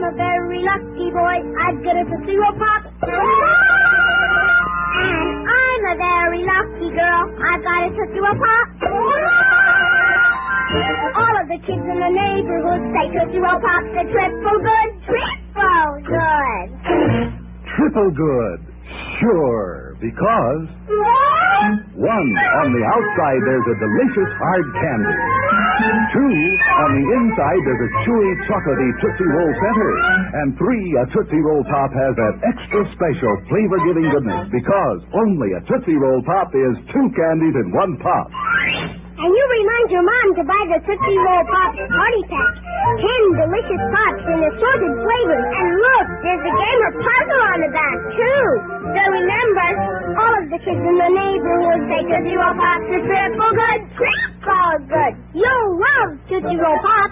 a very lucky boy. I've got a Tootsie Roll Pop. And I'm a very lucky girl. I've got a Tootsie Roll Pop. All of the kids in the neighborhood say Tootsie Roll Pop's a triple good. Triple good. Triple good. Sure, because... 1, on the outside there's a delicious hard candy. 2, on the inside there's a chewy, chocolatey Tootsie Roll center. And 3, a Tootsie Roll Pop has that extra special flavor-giving goodness because only a Tootsie Roll Pop is 2 candies in 1 pop. And you remind your mom to buy the Tootsie Roll Pop Party Pack. 10 delicious pops in assorted flavors. And look, there's a game or puzzle on the back, too. So remember, all of the kids in the neighborhood say Tootsie Roll Pop's a triple good. Triple good. You'll love Tootsie Roll Pop.